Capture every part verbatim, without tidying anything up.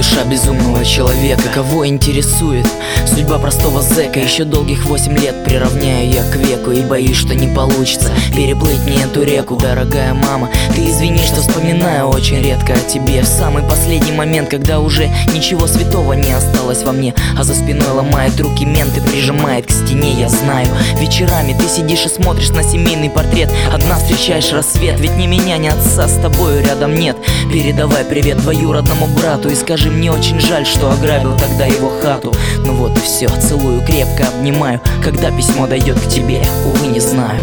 душа безумного человека. Кого интересует судьба простого зэка? Еще долгих восемь лет приравняю я к веку, и боюсь, что не получится переплыть мне эту реку. Дорогая мама, ты извини, что вспоминаю очень редко о тебе, в самый последний момент, когда уже ничего святого не осталось во мне, а за спиной ломает руки мент и прижимает к стене. Я знаю, вечерами ты сидишь и смотришь на семейный портрет, одна встречаешь рассвет, ведь ни меня, ни отца с тобою рядом нет. Передавай привет двоюродному брату и скажи, мне очень жаль, что ограбил тогда его хату. Ну вот и все, целую, крепко обнимаю. Когда письмо дойдет к тебе, увы, не знаю.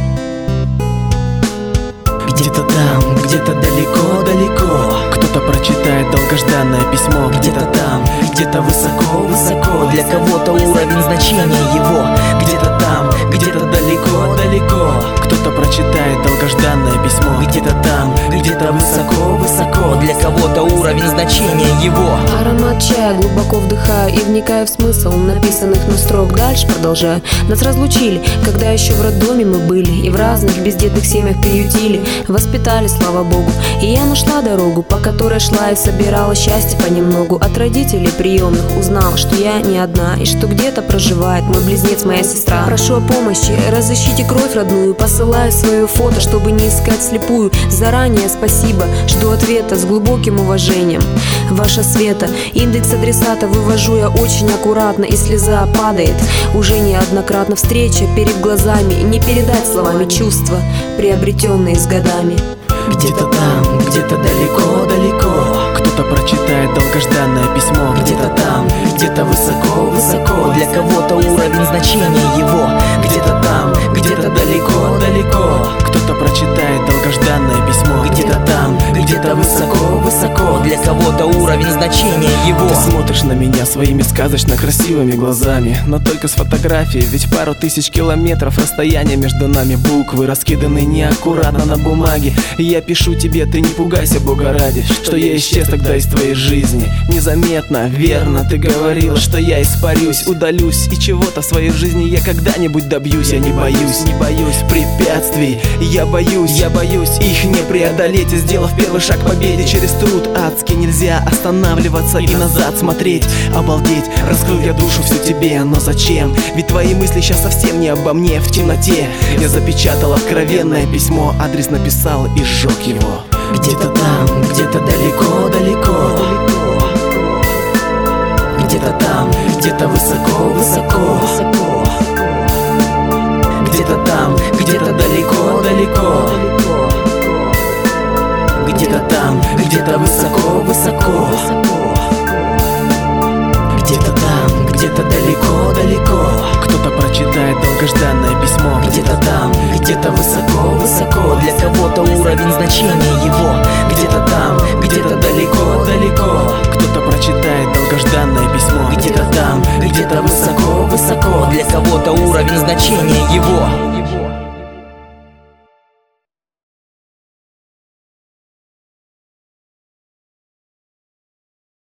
Где-то там, где-то далеко-далеко кто-то прочитает долгожданное письмо. Где-то там, где-то высоко-высоко для кого-то уровень значения его. Где-то там, где-то далеко-далеко кто-то прочитает долгожданное письмо. Где-то там, где-то высоко-высоко для кого-то уровень значения его. Аромат чая глубоко вдыхаю и вникаю в смысл написанных на строк. Дальше продолжаю. Нас разлучили, когда еще в роддоме мы были, и в разных бездетных семьях приютили, воспитали, слава богу. И я нашла дорогу, по которой шла и собирала счастье понемногу. От родителей приемных узнала, что я не одна, и что где-то проживает мой близнец, моя сестра. Прошу о помощи, разыщите кровь родную, посылаю свое фото, чтобы не искать слепую. Заранее спасибо, жду ответа с глубоким уважением. Ваша Света, индекс адресата вывожу я очень аккуратно, и слеза падает уже неоднократно. Встреча перед глазами, не передать словами чувства, приобретенные с годами. Где-то там, где-то далеко-далеко кто-то прочитает долгожданное письмо. Где-то там, где-то высоко-высоко для кого-то уровень значения его. Где-то там, где-то далеко-далеко кто-то прочитает долгожданное письмо. Где-то там, где-то высоко-высоко для кого-то уровень значения его. Ты смотришь на меня своими сказочно красивыми глазами, но только с фотографии, ведь пару тысяч километров расстояние между нами. Буквы раскиданы неаккуратно на бумаге, и я пишу тебе, ты не пугайся, Бога ради, что я исчез тогда из твоей жизни. Незаметно, верно, ты говорила, что я испарюсь, удалюсь, и чего-то в своей жизни я когда-нибудь добьюсь. Я не боюсь, не боюсь препятствий, я боюсь, я боюсь их не преодолеть. И сделав первый шаг к победе через труд адский, нельзя останавливаться и назад смотреть. Обалдеть, раскрыл я душу всю тебе, но зачем? Ведь твои мысли сейчас совсем не обо мне. В темноте я запечатал откровенное письмо, адрес написал и сжег его. Где-то там, где-то далеко-далеко, где-то там, где-то высоко-высоко, где-то там, где-то далеко-далеко, где-то там, где-то высоко-высоко, где-то там, где-то далеко-далеко кто-то прочитает долгожданное письмо. Где-то там, где-то высоко-высоко для кого-то уровень значения его. Где-то там, где-то далеко-далеко кто-то прочитает долгожданное письмо. Где-то там, где-то высоко-высоко для кого-то уровень значения его.